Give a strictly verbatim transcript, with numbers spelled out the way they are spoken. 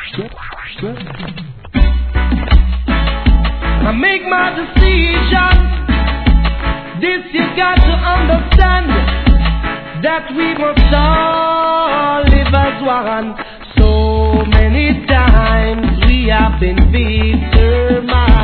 I make my decision. This you got to understand, that we must all live as one. So many times we have been victimized.